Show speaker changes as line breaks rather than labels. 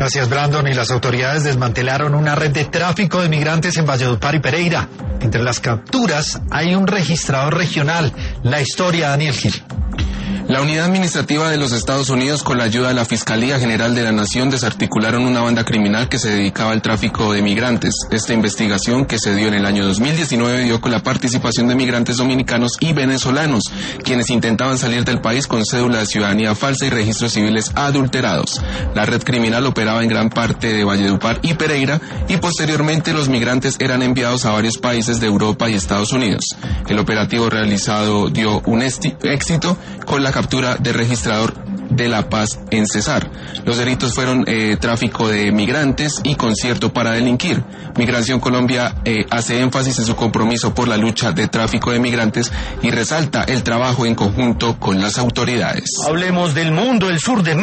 Gracias, Brandon. Y las autoridades desmantelaron una red de tráfico de migrantes en Valledupar y Pereira. Entre las capturas hay un registrador regional. La historia, Daniel Gil.
La Unidad Administrativa de los Estados Unidos, con la ayuda de la Fiscalía General de la Nación, desarticularon una banda criminal que se dedicaba al tráfico de migrantes. Esta investigación, que se dio en el año 2019, dio con la participación de migrantes dominicanos y venezolanos, quienes intentaban salir del país con cédula de ciudadanía falsa y registros civiles adulterados. La red criminal operaba en gran parte de Valledupar y Pereira, y posteriormente los migrantes eran enviados a varios países de Europa y Estados Unidos. El operativo realizado dio un éxito con la captura del registrador de La Paz en Cesar. Los delitos fueron tráfico de migrantes y concierto para delinquir. Migración Colombia hace énfasis en su compromiso por la lucha de tráfico de migrantes y resalta el trabajo en conjunto con las autoridades.
Hablemos del mundo, el sur de